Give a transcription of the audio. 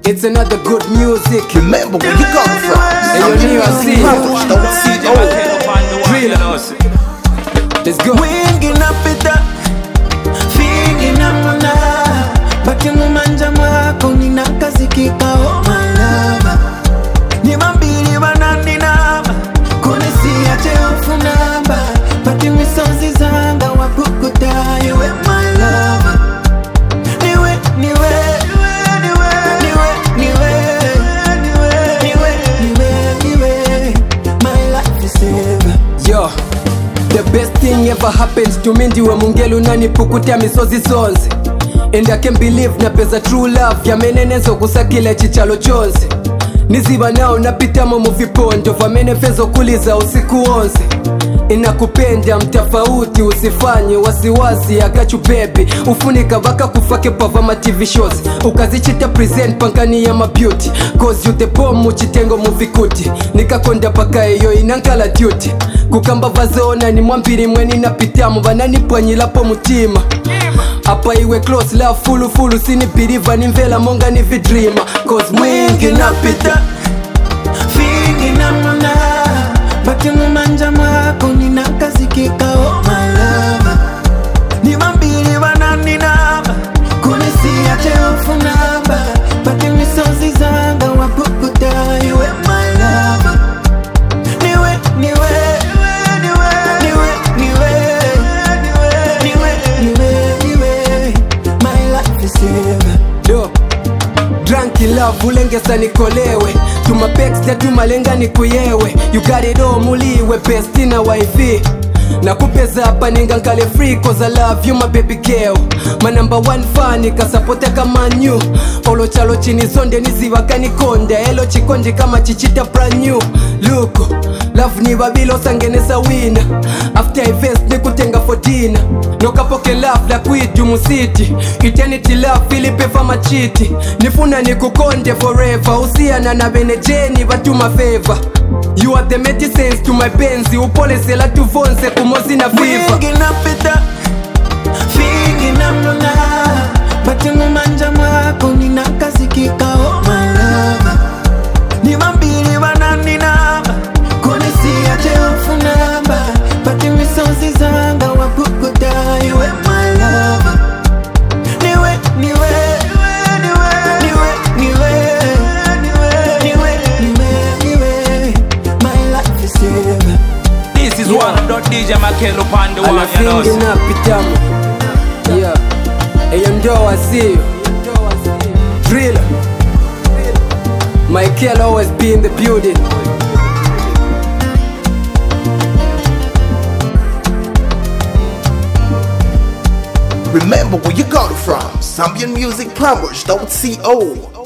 It's another good music. Remember where you come from. Hey, yo, Neo, see Powers, don't see Driller. Let's go. Wingi napita, fingi namuna, baki mumanja mwako ninakazikika, oh my lover. Nimambili wanani naba, kunisia cheofu naba, baki misozi zanga wapukuta, you we my lover. Niwe, niwe, niwe, niwe, niwe, niwe, niwe, niwe, my life is ever. Yo, the best thing ever happens to me ndiwe mungelu nanipukutia misozi zonse. And I can't believe na pesa true love yamenenezo kusakile chichalo chonse. Niziba nao napitamo muvipondo vamenefezo kuliza usiku wonse. Inakupenda mtafauti usifanye wasiwasi akachu baby. Ufunika baka kufake pava ma TV shows. Ukazichita present pankani ya ma beauty. Cause you the bomb uchitengo muvikuti. Nikakonda paka iyo inankala duty. Kukamba vazona ni mwambiri mweni napitamu vanani pwanyilapo mutima. Apa iwe close love fulu sini believe ni mvela monga ni vidreama. Cause mwingi napita, fingi namuna, baki mumanja mwako ninakazikika, oh my lover. Nimambili wanani naba, kunisia cheofu naba, baki misozi zanga wapukuta, you we my lover. Niwe, niwe, niwe, niwe, niwe, niwe, niwe, niwe, my life is ever. do Drunky love ulengesa nikolewe. Tumapexta tumalenga nikuyewe. You got it all muliwe besti na wifi. Nakupeza hapa ningankale free cause I love you my baby girl. My number one fan ikasapota kama new. Olo chalo chini zonde niziva kanikonda. Elo chikondi kama chichita brand new. Look, love ni babilo sangenesa wina. After I first nikutenga for dinner. Nokapoke love la kwitu musiti. Eternity love filipe fama chiti. Nifuna nikukonde forever. Usiana na benejeni batuma favor. You are the medicines to my benzi. Upole sela tuvonse kumozi na fever. Wingi napita, fingi namuna, baki mumanja mwako ninakazikika, oh my lover. Nimambili wanani naba, kunisia cheofu naba, baki misozi zanga wapukuta, you we my lover. Niwe, niwe, niwe, niwe, niwe, niwe, niwe, niwe, my life is ever. This is one of the DJ Makelo upon the one, you know. Alafingi na pitamu. Yeah. Eyo ndo I see you. Driller. Michael always be in the building. Remember where you got it from. Zambian Music Powers, don't see